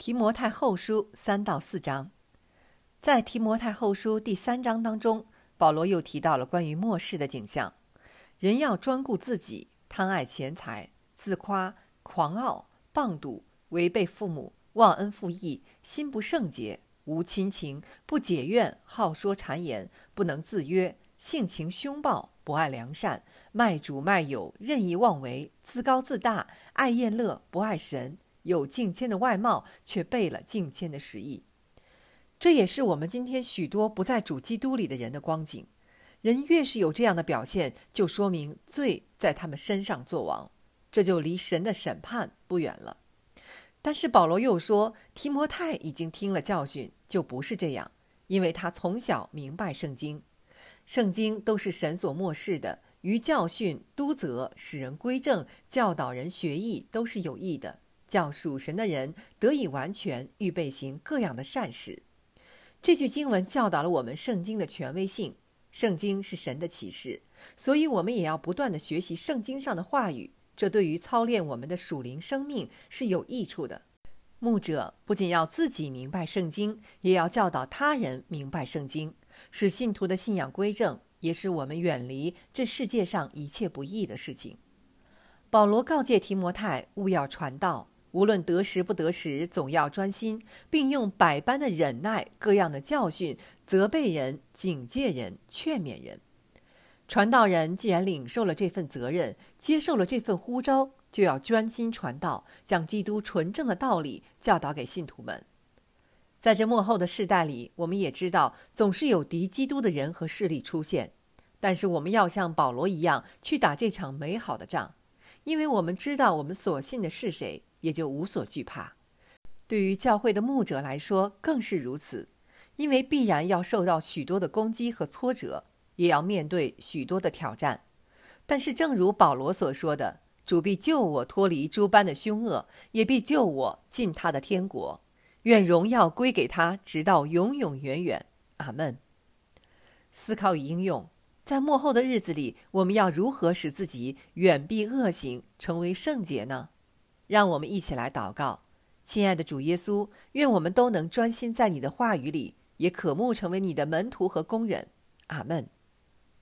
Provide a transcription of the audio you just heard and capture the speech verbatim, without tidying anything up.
提摩太后书三到四章。在提摩太后书第三章当中，保罗又提到了关于末世的景象。人要专顾自己，贪爱钱财，自夸，狂傲，棒赌，违背父母，忘恩负义，心不圣洁，无亲情，不解怨，好说谗言，不能自约，性情凶暴，不爱良善，卖主卖友，任意妄为，自高自大，爱宴乐，不爱神，有敬谦的外貌，却背了敬谦的实意。这也是我们今天许多不在主基督里的人的光景。人越是有这样的表现，就说明罪在他们身上作王，这就离神的审判不远了。但是保罗又说，提摩太已经听了教训，就不是这样，因为他从小明白圣经。圣经都是神所默示的，于教训、督责、使人归正、教导人学艺，都是有益的，叫属神的人得以完全，预备行各样的善事。这句经文教导了我们圣经的权威性。圣经是神的启示，所以我们也要不断地学习圣经上的话语，这对于操练我们的属灵生命是有益处的。牧者不仅要自己明白圣经，也要教导他人明白圣经，使信徒的信仰归正，也使我们远离这世界上一切不义的事情。保罗告诫提摩太务要传道，无论得时不得时，总要专心，并用百般的忍耐，各样的教训，责备人，警戒人，劝勉人。传道人既然领受了这份责任，接受了这份呼召，就要专心传道，将基督纯正的道理教导给信徒们。在这末后的世代里，我们也知道总是有敌基督的人和势力出现，但是我们要像保罗一样去打这场美好的仗，因为我们知道我们所信的是谁，也就无所惧怕。对于教会的牧者来说更是如此，因为必然要受到许多的攻击和挫折，也要面对许多的挑战。但是正如保罗所说的，主必救我脱离诸般的凶恶，也必救我进他的天国，愿荣耀归给他，直到永永远远。阿们。思考与应用，在末后的日子里，我们要如何使自己远避恶行，成为圣洁呢？让我们一起来祷告。亲爱的主耶稣，愿我们都能专心在你的话语里，也渴慕成为你的门徒和工人。阿们。